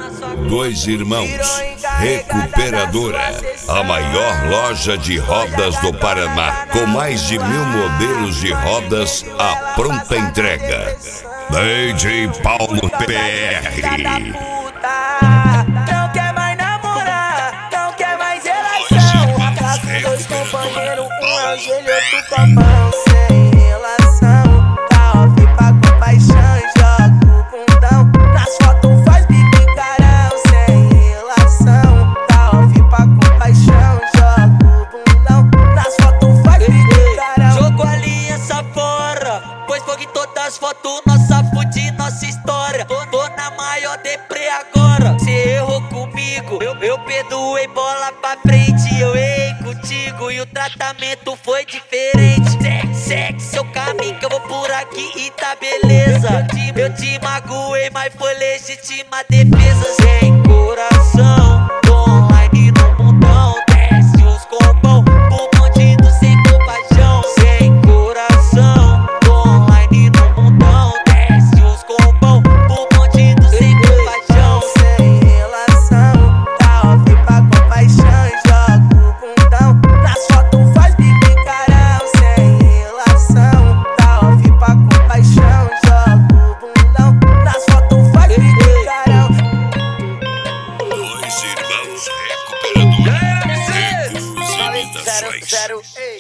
Dois Irmãos Recuperadora, a maior loja de rodas do Paraná, com mais de 1000 modelos de rodas à pronta entrega. DJ Paulo PR. Não quer mais namorar, não quer mais relação. Atrás com dois companheiros, um é o gelo e outro copão. Sem relação, tá off pra compaixão. Joga o bundão, nas fotos faz bico carão. Sem relação, tá off pra compaixão. Joga o bundão, nas fotos faz bico carão. Jogou a aliança fora, pois fogo em todas as fotos. Nossa fude, nossa história. Tô na maior deprê agora. Cê errou comigo, eu perdoei, bola pra frente. Eu errei contigo e o tratamento foi diferente. Segue seu caminho que eu vou por aqui e tá beleza. Eu te magoei, mas foi legítima defesa. Sem coração, tô online no mundão. Desce os compão, o bandido sem compaixão. Sem coração, tô online no mundão. Desce os compão, o bandido sem compaixão. Sem relação, tá off pra compaixão. Joga o bundão, nas fotos faz bico e carão. Sem relação, tá off pra compaixão. Joga o bundão, nas fotos faz bico e carão. Dois Irmãos Recuperadora, Recos Imitações.